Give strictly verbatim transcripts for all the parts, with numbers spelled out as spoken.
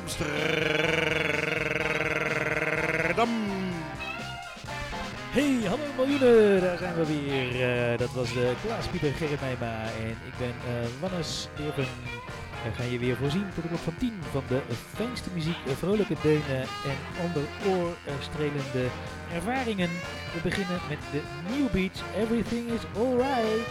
Amsterdam. Hey, hallo miljoenen, daar zijn we weer. Uh, dat was de Klaas Pieter Gerrit Meijma en ik ben uh, Wannes Eerven. We gaan je weer voorzien tot de klok van tien van de fijnste muziek, vrolijke deunen en onder oor strelende ervaringen. We beginnen met de New Beats, Everything is Alright.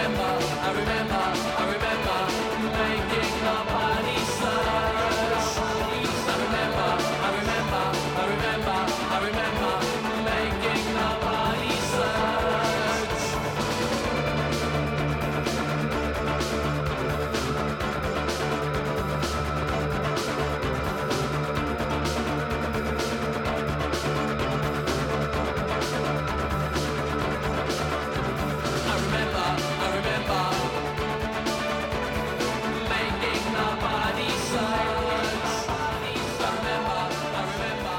remember, I remember, I remember making the body slurs. I remember, I remember, I remember, I remember making the body slurs. I remember, I remember making the body slurs. I remember, I remember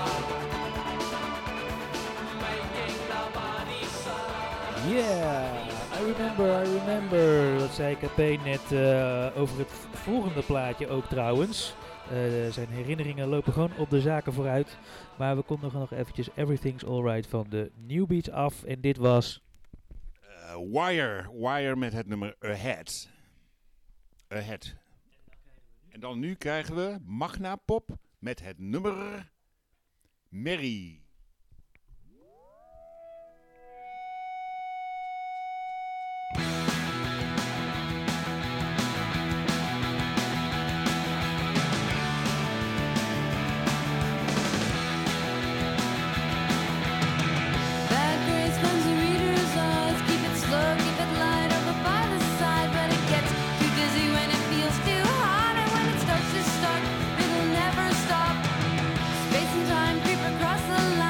making the body slurs. Yeah, I remember, I remember. Dat zei K P net uh, over het volgende plaatje ook trouwens. Uh, zijn herinneringen lopen gewoon op de zaken vooruit. Maar we kondigen nog eventjes Everything's Alright van de New Beats af. En dit was... Uh, Wire, Wire met het nummer Ahead. Ahead. En dan nu krijgen we Magna Pop met het nummer Mary. Bad grades cleanse the reader's eyes. Keep it slow, keep it light over by the side. But it gets too dizzy when it feels too hot. And when it starts to start, it'll never stop. Space and time creep across the line.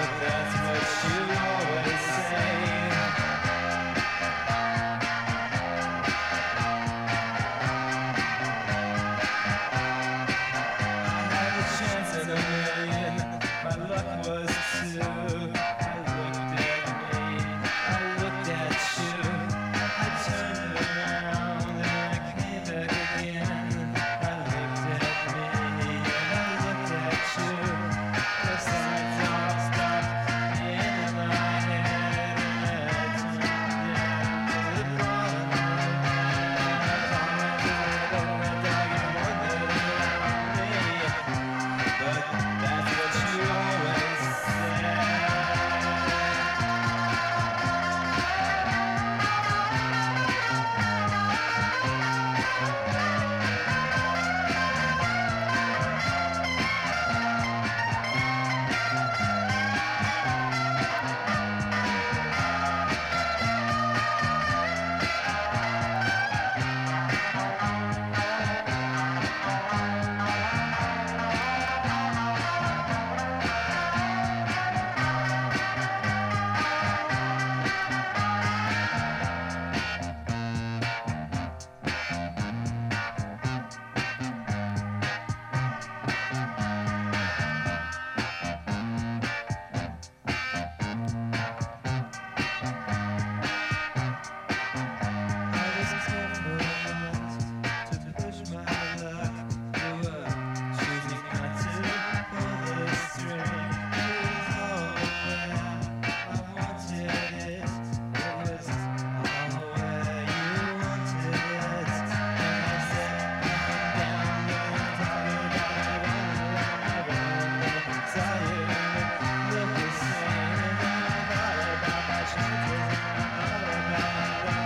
that's what you always say. I had a chance in a million, my luck was two. I looked at me, I looked at you. I turned around and I came back again. I looked at me and I looked at you. The sights all stopped in my head and I turned down to the bottom of my head. I wondered around me, but that's what you always said. I was careful not to push my luck. You were choosing not to pull the string. It was all where I wanted it. It was all where you wanted it. And I sat down and talked about it all around. I'm tired and look the same. And then I thought about my chances and I thought about luck.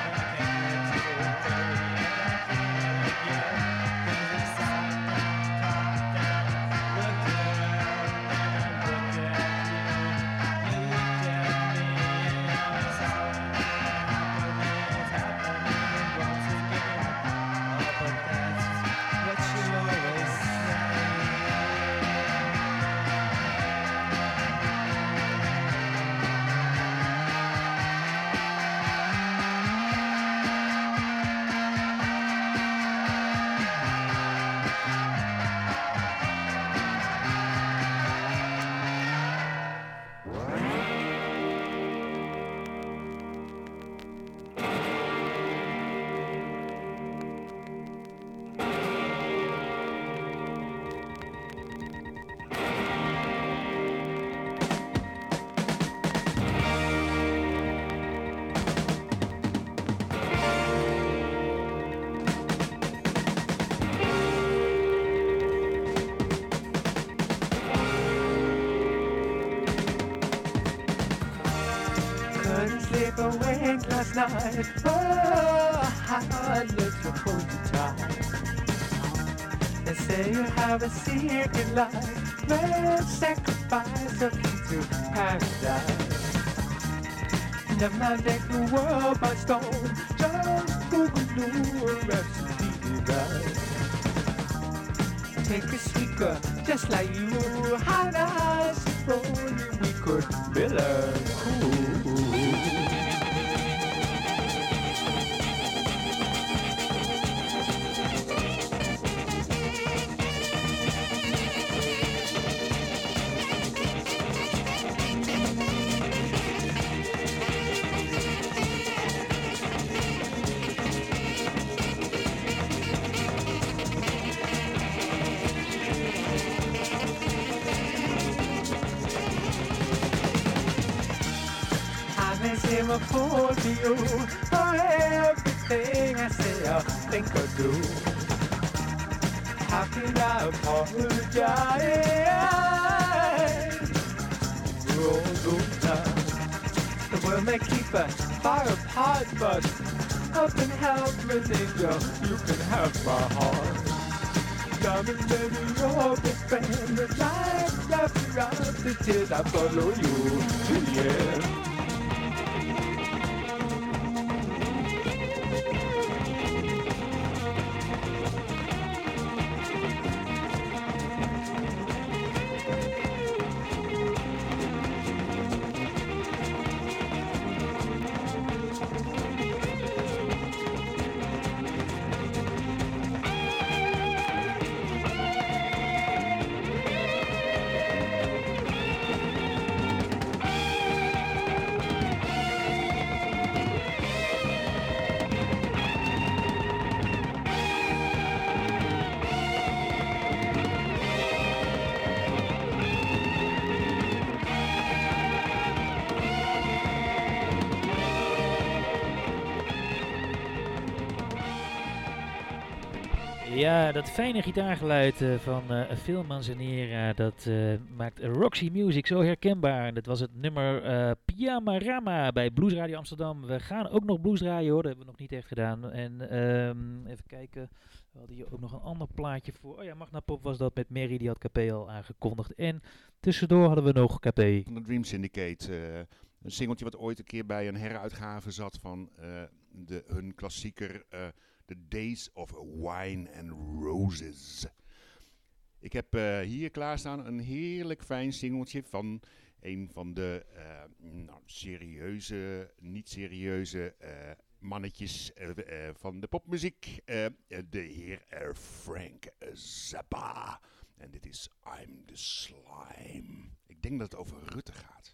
Couldn't sleep awake last night. Oh, I looked to hold you tight. They say you have a secret life, but sacrifice of you to paradise. Never make the world by stone. Just Google new recipe right. Take a sweet girl just like you. How nice if only we could build a cool. I'm a fool to you for everything I say or think or do. How can I apologize? Roll those times. The world may keep us far apart, but up in heaven, angel, you can have my heart. Diamond baby, you're the friend that light up around the tears I follow you to the end. Ja, dat fijne gitaargeluid uh, van uh, Phil Manzanera, dat uh, maakt Roxy Music zo herkenbaar. Dat was het nummer uh, Pyjama Rama bij Blues Radio Amsterdam. We gaan ook nog blues draaien hoor, dat hebben we nog niet echt gedaan. En um, even kijken, we hadden hier ook nog een ander plaatje voor. Oh ja, Magna Pop was dat met Mary, die had K P al aangekondigd. En tussendoor hadden we nog K P. Van de Dream Syndicate, uh, een singeltje wat ooit een keer bij een heruitgave zat van uh, de, hun klassieker... Uh, The Days of Wine and Roses. Ik heb uh, hier klaarstaan een heerlijk fijn singeltje van een van de uh, nou, serieuze, niet serieuze uh, mannetjes uh, uh, van de popmuziek. Uh, de heer uh, Frank Zappa. En dit is I'm the Slime. Ik denk dat het over Rutte gaat.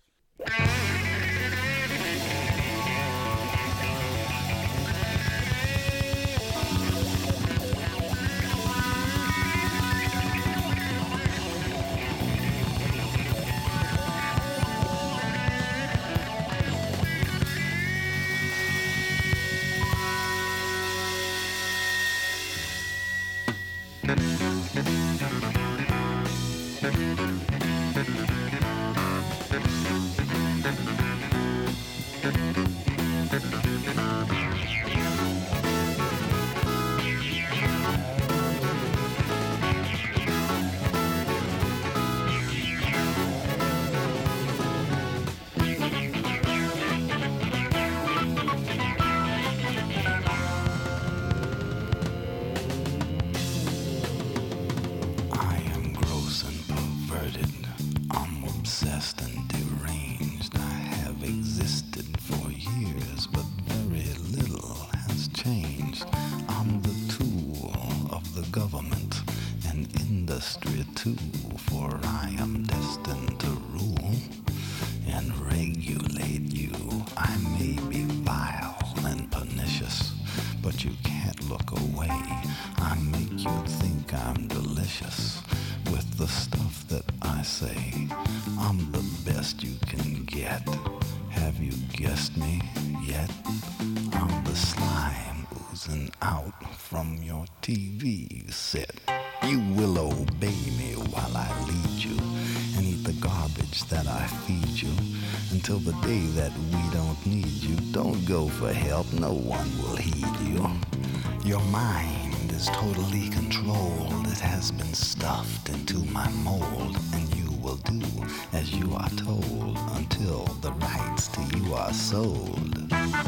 Until the day that we don't need you, don't go for help, no one will heed you. Your mind is totally controlled, it has been stuffed into my mold, and you will do as you are told until the rights to you are sold.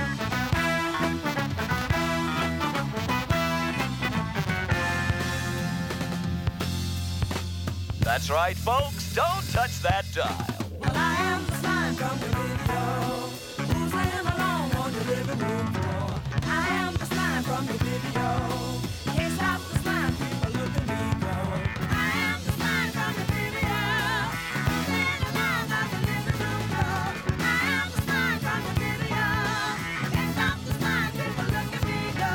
That's right, folks, don't touch that dial. Well, I am the slime from the video. Who's laying along on your living room floor? I am the slime from the video. Can't stop the slime, people look at me go. I am the slime from the video. Who's laying along on your living room floor? I am the slime from the video. Can't stop the slime, people look at me go.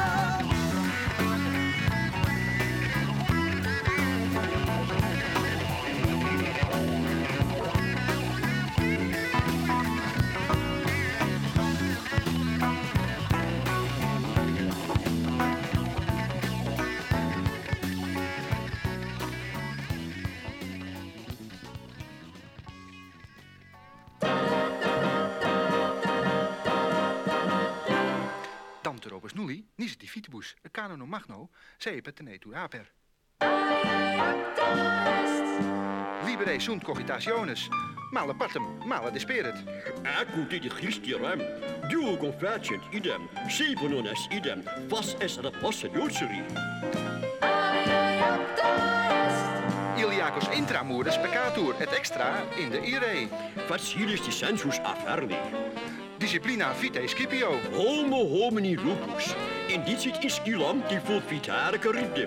Tropus nulli, nisi di fitibus, canono magno, sepe tenetur aper. Libere sunt cogitationes, male partem, male desperit. Acuti di Christianem, duo confacient idem, seponones idem, vas es reposse dulceri. Iliacus intramurus peccatur et extra in de ire. Facilis dissensus aferni. Disciplina vitae scipio. Homo homini lupus, indicit in scilam tifo vitare caribdim.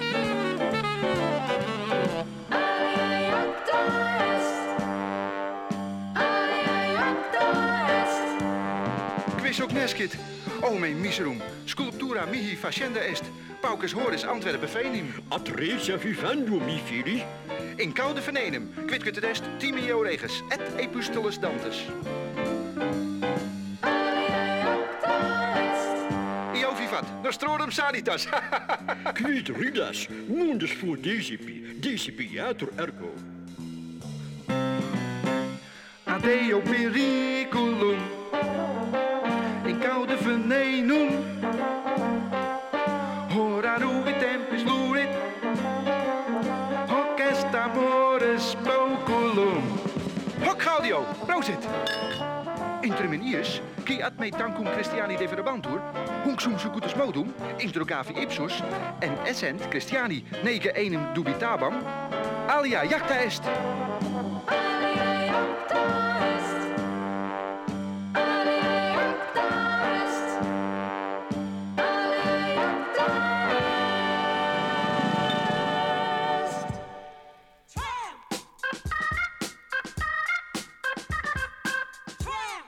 Quis hoc nescit, o me miserum, sculptura mihi facienda est, paucus horis Antwerpen venim. Ad recia vivendo, mi fili. In caude venenem, quid quid est, timio reges, et epustulis dantes. Io vivat. Nostrorum sanitas. Quid ridas, mundus fu decipi, decipiatur ergo. Adeo periculum. In caude venenum. Hora rugi tempis lurit. Hoc est amoris speculum. Hoc gaudio, prozit. Interminius, qui ad me tankum Christiani de verbantur, hunc sum sucutus modum, introgavi ipsus, en essent Christiani nege enim dubitabam, alia jacta est. Alia jacta est. Alia jacta est. Alia jacta est. Tramp! Tramp!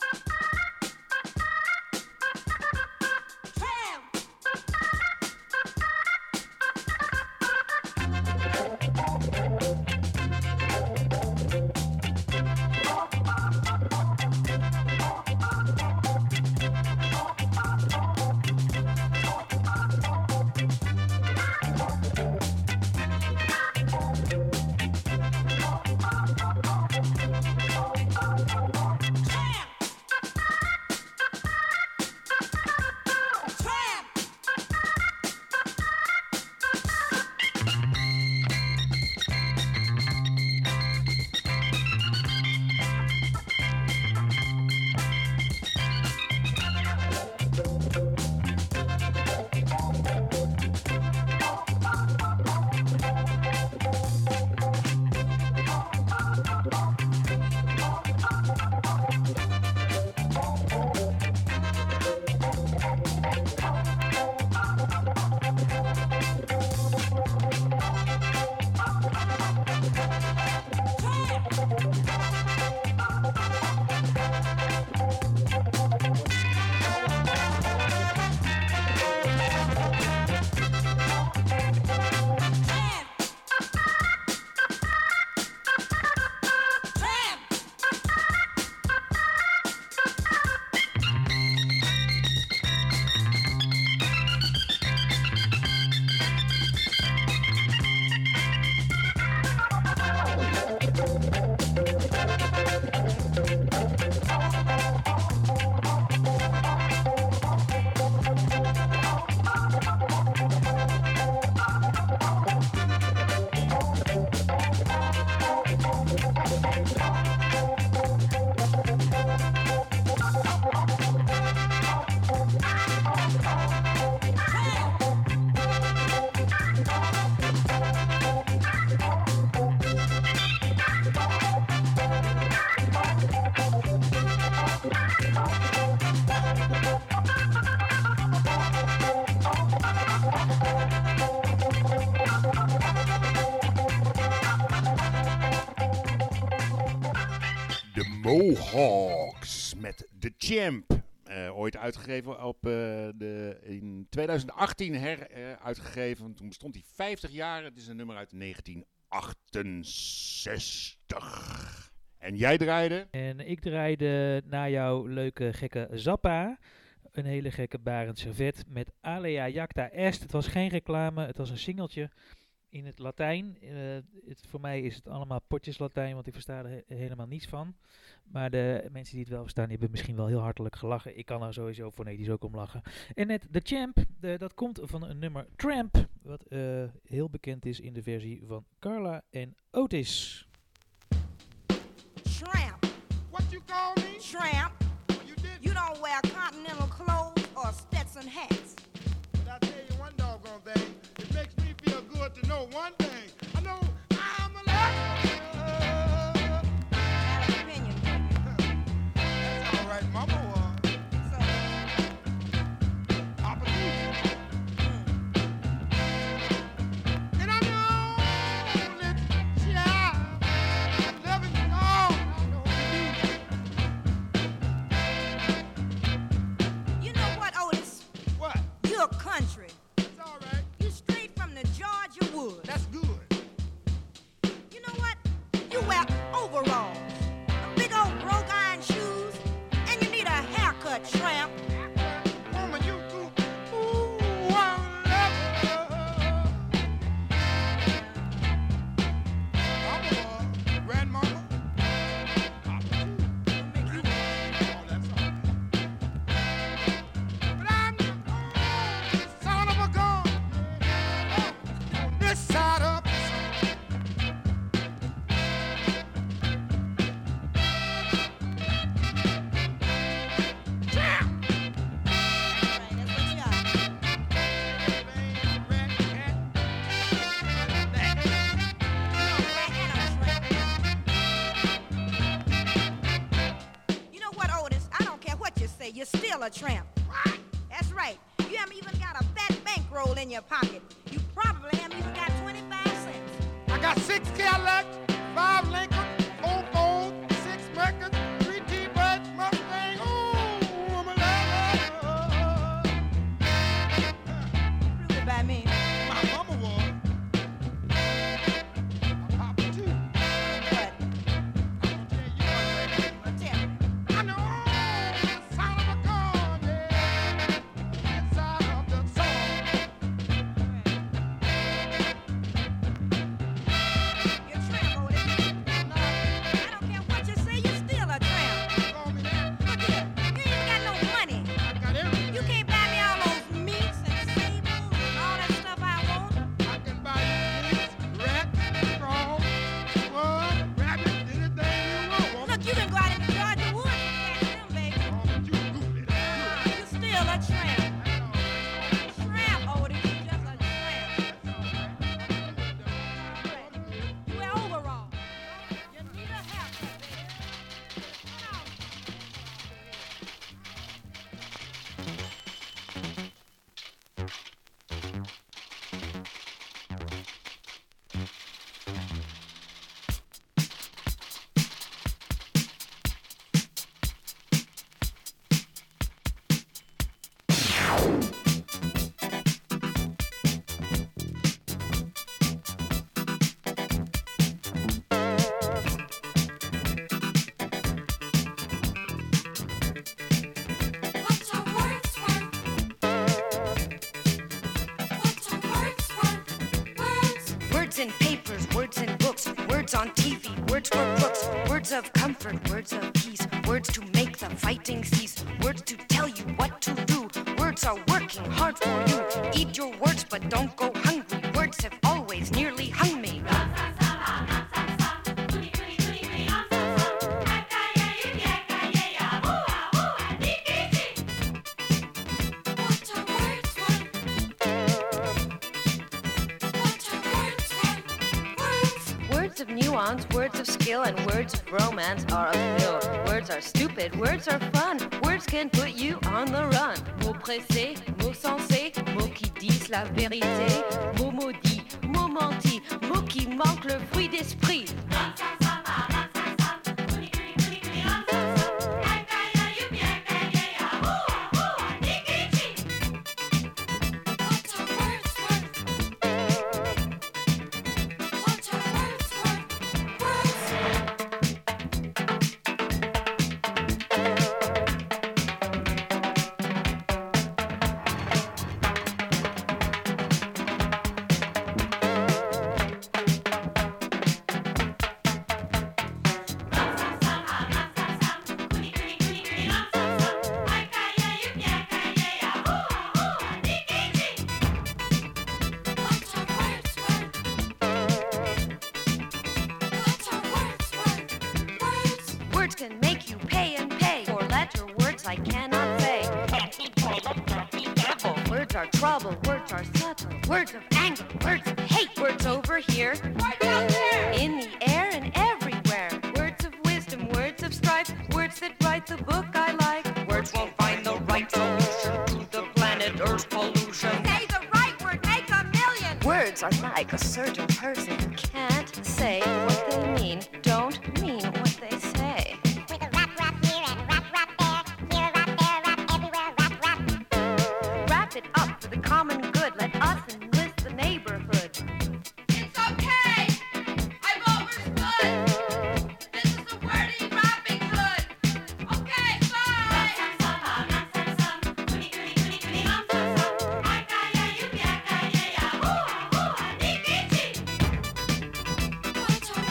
Tramp! Mohawks met The Champ. Uh, ooit uitgegeven op, uh, de, in tweeduizend achttien her, uh, uitgegeven. Toen bestond hij vijftig jaar. Het is een nummer uit negentien achtenzestig. En jij draaide? En ik draaide na jouw leuke gekke Zappa een hele gekke Barend Servet met Alea Jacta Est. Het was geen reclame, het was een singeltje in het Latijn. Uh, het, voor mij is het allemaal potjes Latijn, want ik versta er he- helemaal niets van. Maar de mensen die het wel verstaan, die hebben misschien wel heel hartelijk gelachen. Ik kan er sowieso fonetisch ook om lachen. En net The Champ, de, dat komt van een nummer Tramp, wat uh, heel bekend is in de versie van Carla en Otis. Tramp. What you call me? Tramp. You did. You don't wear continental clothes or Stetson hats. But I tell you one doggone thing. It makes me feel good to know one thing. I know I'm alive. Have an opinion. That's all right, Mama. So, Opportunity. And I'm the only child. I love it all. I know you know what, Otis? what? You're country. It's all right. You straight from the Georgia woods. That's good. you're still a tramp. What? That's right. You haven't even got a fat bankroll in your pocket. You probably haven't even got twenty-five cents. I got six Cadillac, five Lincoln, four Ford, six Mercury, three T-Birds, Mustang. Ooh, I'm a love. Prove it by me. My mama was. My papa too. What? I'm gonna tell you one thing. Tell me. I know the sound of a gun, yeah, inside of the song. You're a tramp, Otis. I don't care what you say, you're still a tramp. Call me that. Look here, you ain't got no money. I got everything. You can't buy me all those meats and sables and all that stuff I want. I can buy you pigs, rats, frogs, squirrels, rabbits, anything you want. Look, you can go out in the Georgia woods and catch them, baby. Oh, but you goofy. Uh, you're still a tramp. Tramp, Otis, you're just a tramp. You wear overalls. You need a haircut, baby. No. What's our words worth? What's our words worth? Words. Words in papers, words in books, words on T V, words for crooks, words of comfort, words of peace, words to make the fighting cease, words to tell you what to do. Words are working hard for you. Eat your words, but don't go hungry. Words have always nearly hung me. What's our words worth? What's our words worth? Words. Words of nuance, words of skill, and words of romance are uphill. Words are stupid, words are fun. Words can put you on the run. Mots pressés, mots sensés, mots qui disent la vérité. Mots maudits, mots mentis, mots qui manquent le fruit d'esprit. What's our words worth? What's our words worth? Words. What's our words worth? What's our words worth? Words. Words can make you pay and pay for letter words I cannot say. Words are trouble, words are subtle, words of anger, words of hate, words over here, Right out there. in the air and everywhere. Words of wisdom, words of strife, words that write the book I like. Words won't find the right solution to the planet Earth's pollution. Say the right word, make a million. Words are like a certain person who can't say what they mean, don't mean what they say. Wrap it up for the common good. Let us enlist the neighborhood. It's okay. I've overstood. This is the wordy Robin Hood. Okay, bye. What's our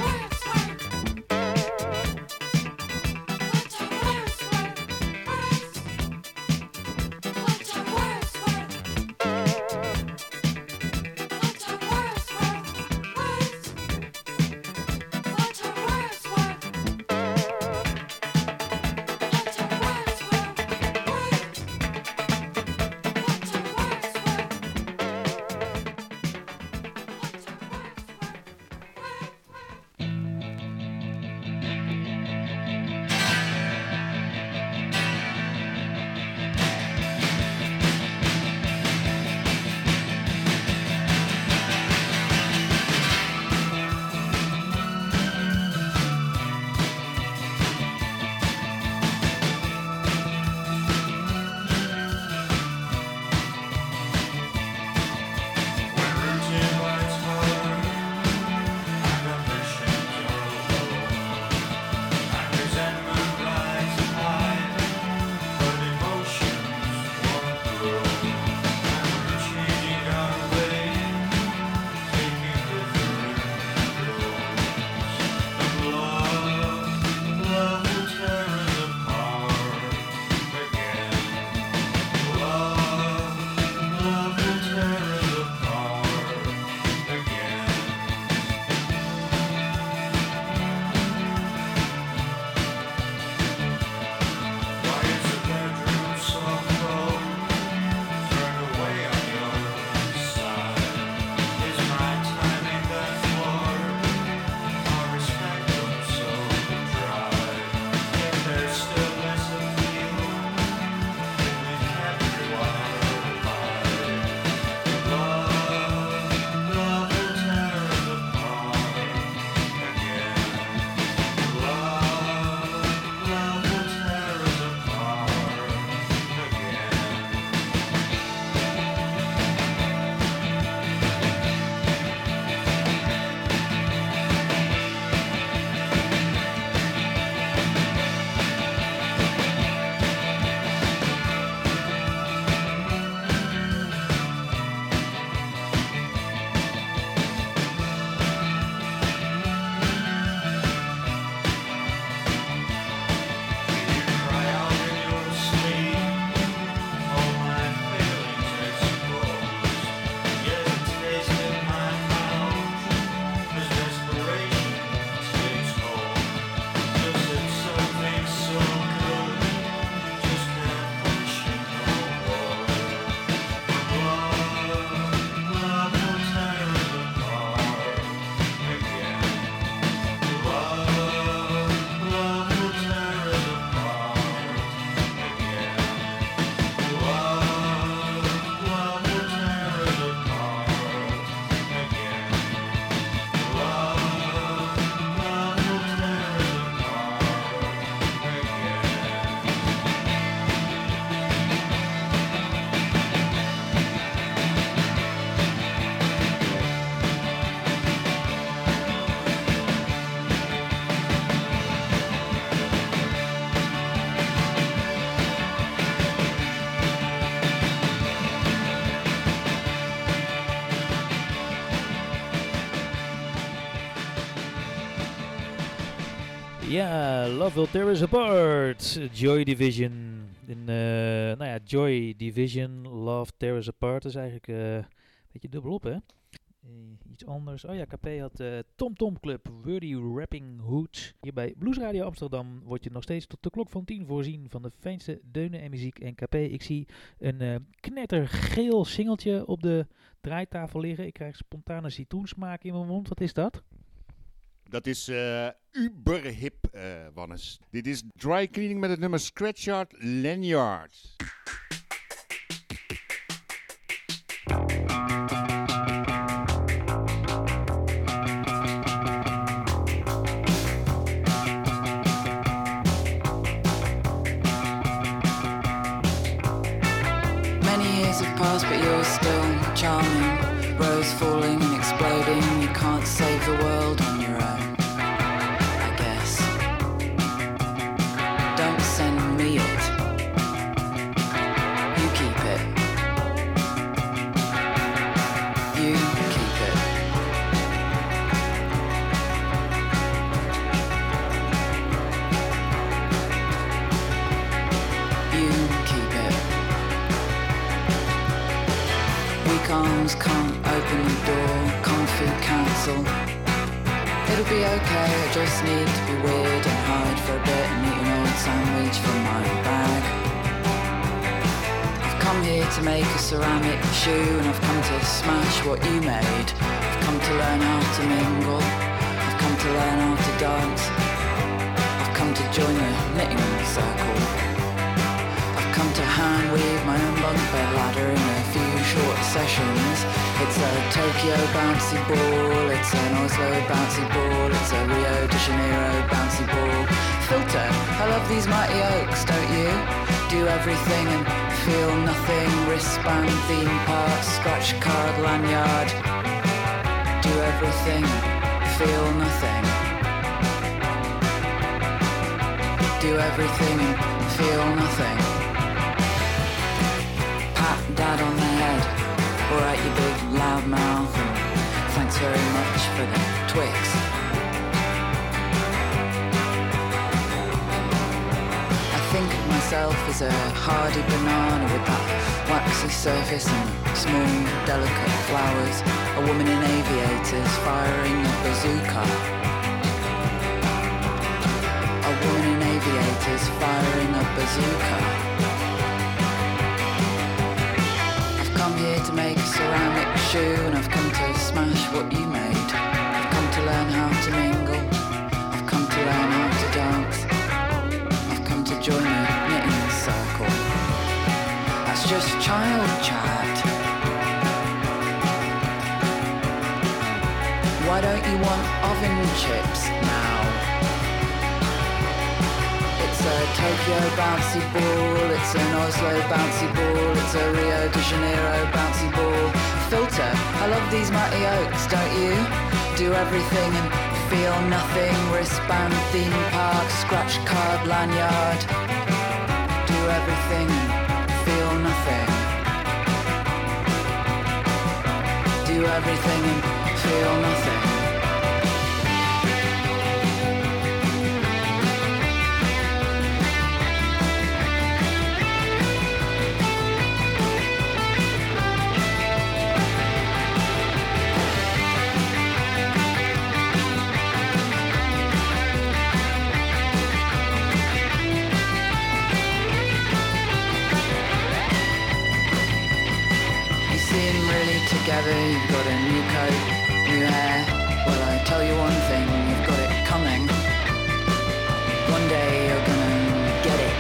Ja, Love Will Tear Us Apart, Joy Division. In, uh, nou ja, Joy Division, Love Tear Us Apart, dat is eigenlijk uh, een beetje dubbelop, hè? Uh, iets anders. Oh ja, K P had uh, Tom Tom Club, Wordy Rapping Hood. Hier bij Blues Radio Amsterdam word je nog steeds tot de klok van tien voorzien van de fijnste deunen en muziek. En K P, ik zie een uh, knettergeel singeltje op de draaitafel liggen. Ik krijg spontane citroensmaak in mijn mond. Wat is dat? Dat is uh, uberhip, uh, Wannes. Dit is Dry Cleaning met het nummer Scratchyard Lanyard. Many years have passed, but you're still charming. Rose falling and exploding. You can't save the world on your own, I guess. Don't send me it. You keep it. You keep it. You keep it. Weak arms can't open the door, Kung Fu Council. It'll be okay, I just need to be weird and hide for a bit and eat an old sandwich from my bag. I've come here to make a ceramic shoe and I've come to smash what you made. I've come to learn how to mingle, I've come to learn how to dance. I've come to join the knitting circle. I've come to hand weave my own bunk bed ladder in a few short sessions. It's a Tokyo bouncy ball, it's an Oslo bouncy ball, it's a Rio de Janeiro bouncy ball. Filter, I love these mighty oaks, don't you? Do everything and feel nothing. Wristband, theme park, scratch card, lanyard. Do everything, feel nothing. Do everything and feel nothing. Pat dad on the head. Alright, you big loud mouth, and thanks very much for the Twix. I think of myself as a hardy banana with that waxy surface and small, delicate flowers. A woman in aviators firing a bazooka. A woman in aviators firing a bazooka. I'm here to make a ceramic shoe and I've come to smash what you made. I've come to learn how to mingle. I've come to learn how to dance. I've come to join a knitting circle. That's just child chat. Why don't you want oven chips now? It's a Tokyo bouncy ball, it's an Oslo bouncy ball, it's a Rio de Janeiro bouncy ball. Filter, I love these mighty oaks, don't you? Do everything and feel nothing. Wristband, theme park, scratch card, lanyard. Do everything and feel nothing. Do everything and feel nothing. Together, you've got a new coat, new hair. Well, I tell you one thing, you've got it coming. One day you're gonna get it.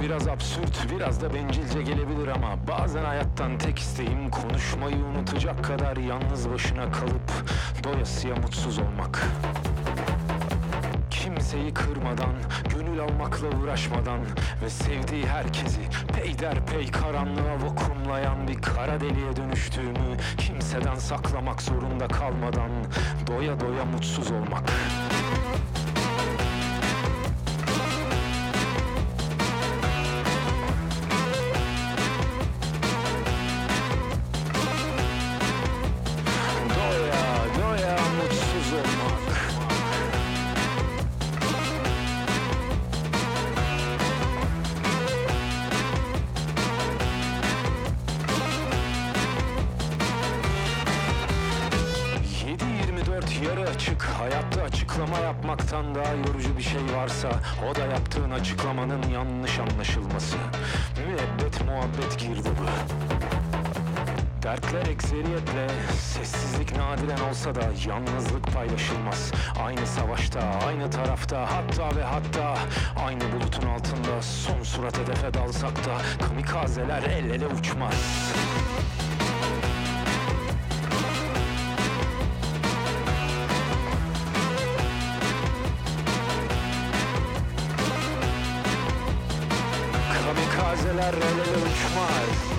biraz absürt, biraz da bencilce gelebilir ama bazen hayattan tek isteğim konuşmayı unutacak kadar yalnız başına kalıp doyasıya mutsuz olmak. Kimseyi kırmadan, gönül almakla uğraşmadan ve sevdiği herkesi peyderpey karanlığa vakumlayan bir kara deliğe dönüştüğümü kimseden saklamak zorunda kalmadan doya doya mutsuz olmak. Hayatta açıklama yapmaktan daha yorucu bir şey varsa o da yaptığın açıklamanın yanlış anlaşılması. Müebbet muhabbet girdabı. Dertler ekseriyetle, sessizlik nadiren olsa da yalnızlık paylaşılmaz. Aynı savaşta, aynı tarafta, hatta ve hatta aynı bulutun altında son surat hedefe dalsak da kamikazeler el ele uçmaz. Kamikazeler el ele uçmaz.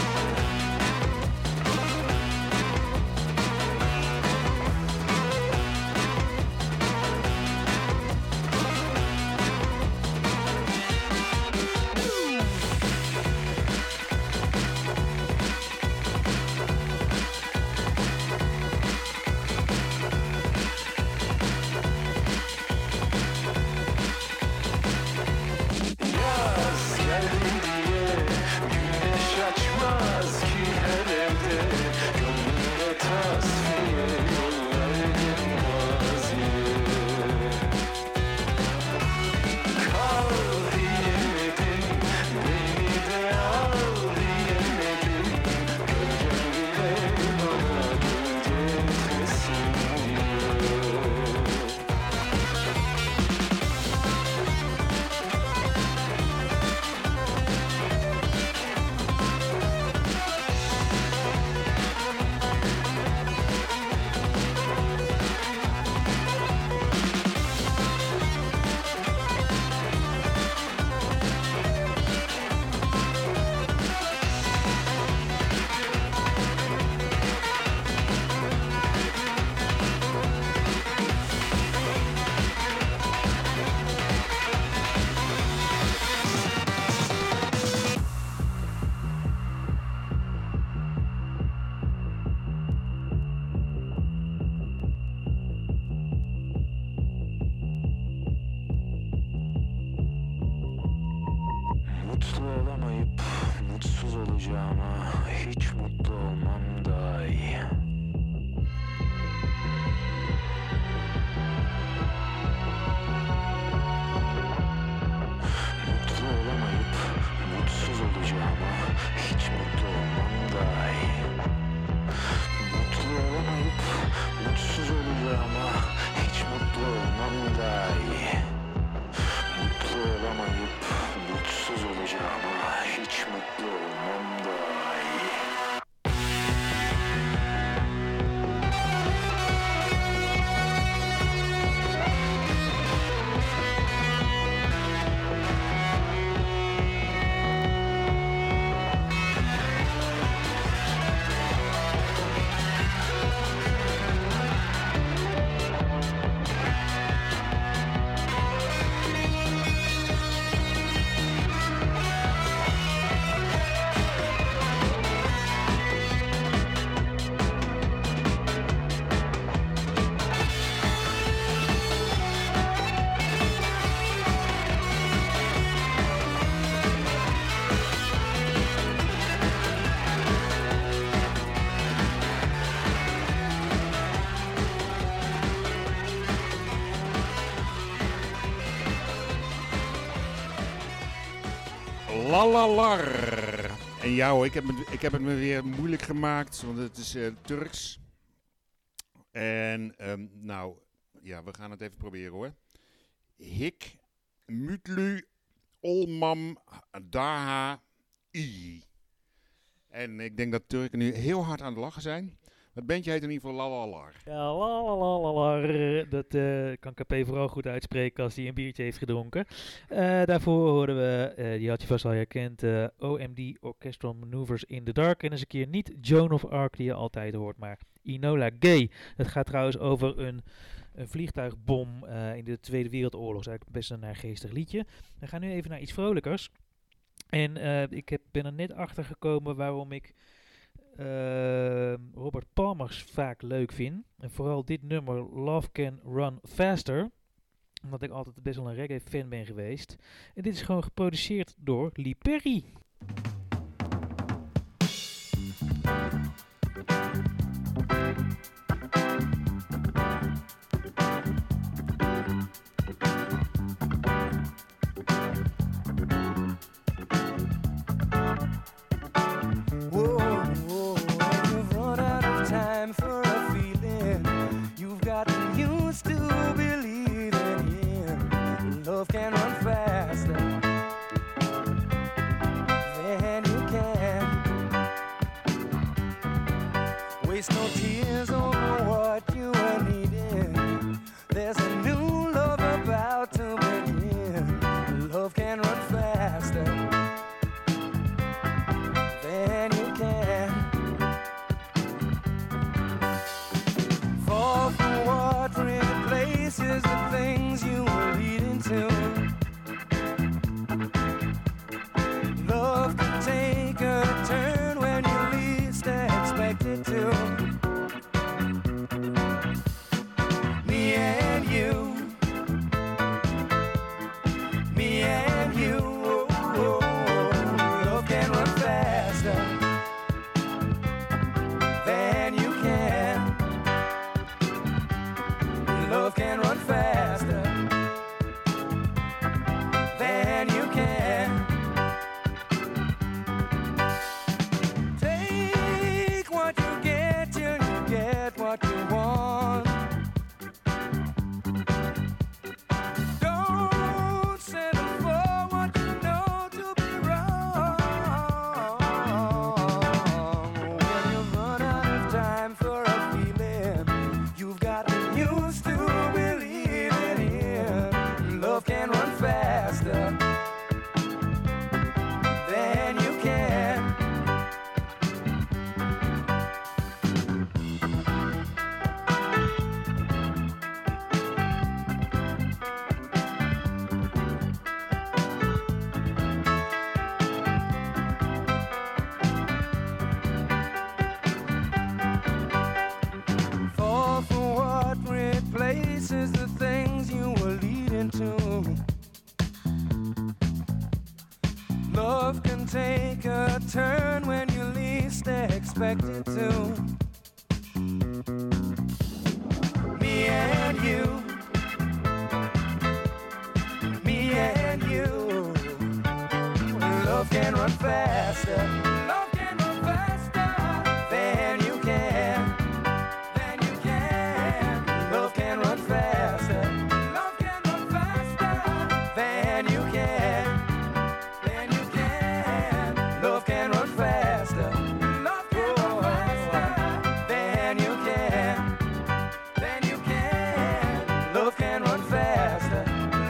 Mutlu olamayıp mutsuz olacağıma hiç mutlu olmam daha iyi. Mutlu olamayıp mutsuz olacağıma hiç mutlu olmam daha iyi. Mutlu olamayıp mutsuz olacağıma hiç mutlu olmam daha iyi. Mutlu olamayıp mutsuz olacağıma hiç mutlu olmam daha iyi. Lalalar. En ja hoor, ik heb, het, ik heb het me weer moeilijk gemaakt, want het is uh, Turks. En um, nou, ja, we gaan het even proberen hoor. Hik, mutlu, Olmam Daha I. En ik denk dat Turken nu heel hard aan het lachen zijn. Het bandje heet in ieder geval Lalalar. Ja, lalalalar. Dat eh, kan K P vooral goed uitspreken als hij een biertje heeft gedronken. Uh, daarvoor hoorden we, uh, die had je vast al herkend, uh, O M D Orchestral Maneuvers in the Dark. En eens een keer niet Joan of Arc die je altijd hoort, maar Enola Gay. Het gaat trouwens over een, een vliegtuigbom uh, in de Tweede Wereldoorlog. Dat is eigenlijk best een naargeestig liedje. We gaan nu even naar iets vrolijkers. En uh, ik heb, ben er net achter gekomen waarom ik uh, Robert Palmers vaak leuk vind. En vooral dit nummer, Love Can Run Faster. Omdat ik altijd best wel een reggae fan ben geweest. En dit is gewoon geproduceerd door Lee Perry. No tears over what you were needing. There's a new love about to begin. Love can run faster than you can. Fall from what replaces the things you were leading to. Love can take a turn when you least expect it to. Take a turn when you least expect it to. Me and you, me and you. Love can run faster. Love can run faster than you can. Than you can. Love can run faster. Love can run faster than you can.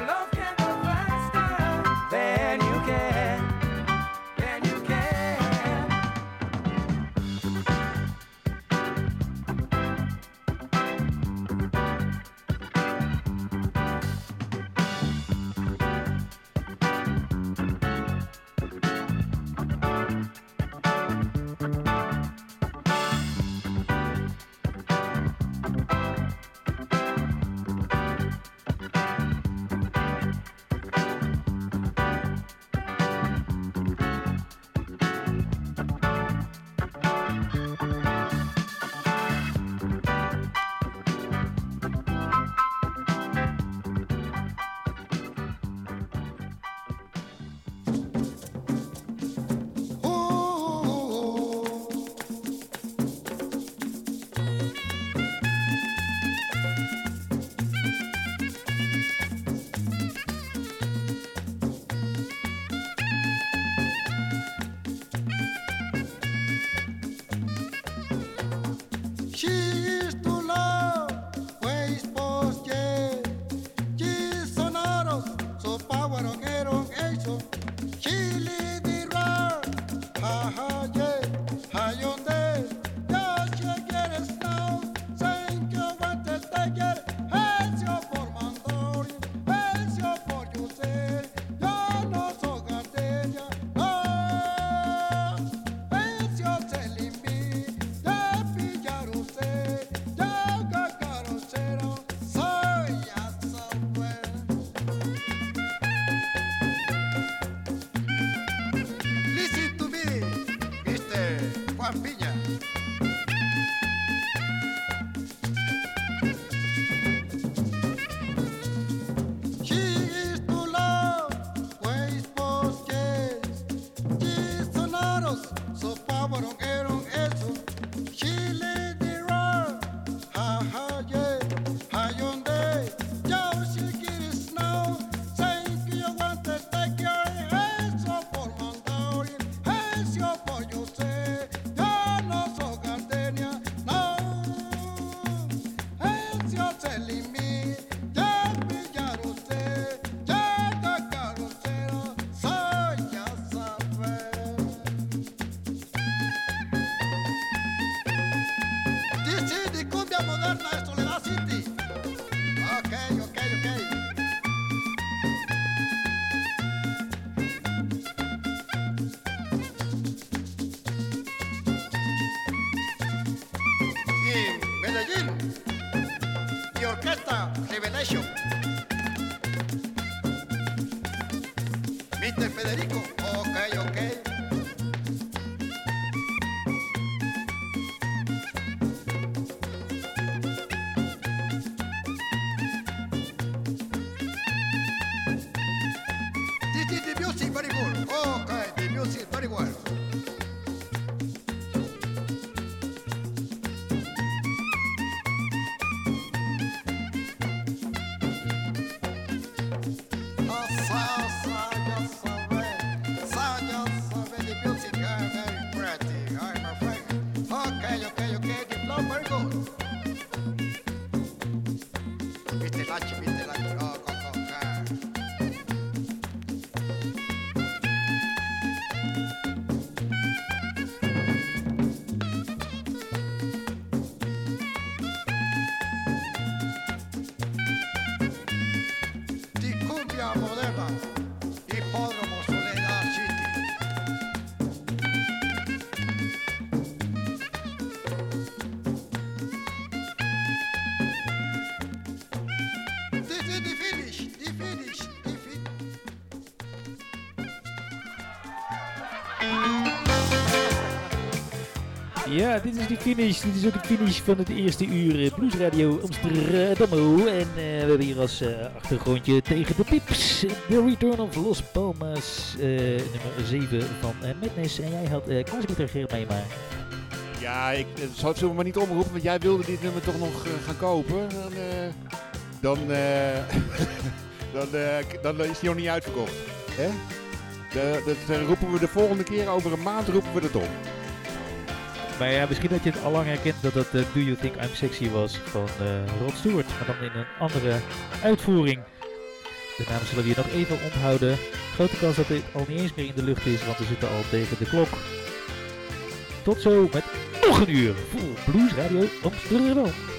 Then you can, then you can. oyeron eso. Chile de rock, ha ha yeah, ha yonde. Yo si quieres know, say que yo want to take your eso por mandaurin, eso por yo sé. Yo no soy gardenia, no. Eso se limita, ya pillar usted, ya cagar usted, soy ya saber. This is the cumbia moderna de Soledad City. Ok, ok, ok. Y Medellín y Orquesta Revelation. mister Federico, ok, ok. This is the music very good. Okay, the music very well. Oh, sa, sa, ya sabe, sa, ya sabe, the music are very pretty, I'm afraid. Okay, okay, okay, the flow very good. mister Lachi, mister Lachi, oh, go, go, go. Di cumbia moderna, Hipódromo Soledad City. This is the finish, the finish, the finish. Ja, dit is de finish. Dit is ook de finish van het eerste uur eh, Blues Radio Amsterdam. En eh, we hebben hier als eh, achtergrondje tegen de Pips The Return of Los Palmas, eh, nummer zeven van eh, Madness. En jij had uh, Kansgieter Gerrit Meijma. Ja, ik eh, zal het zo maar niet omroepen, want jij wilde dit nummer toch nog eh, gaan kopen. Dan, eh, dan, eh, dan, eh, dan is die nog niet uitverkocht. Hè? De, dat eh, roepen we de volgende keer, over een maand roepen we het op. Maar ja, misschien dat je het al lang herkent dat dat uh, Do You Think I'm Sexy was van uh, Rod Stewart. Maar dan in een andere uitvoering. De naam zullen we je nog even onthouden. Grote kans dat dit al niet eens meer in de lucht is, want we zitten al tegen de klok. Tot zo met nog een uur vol Blues Radio Amsterdam.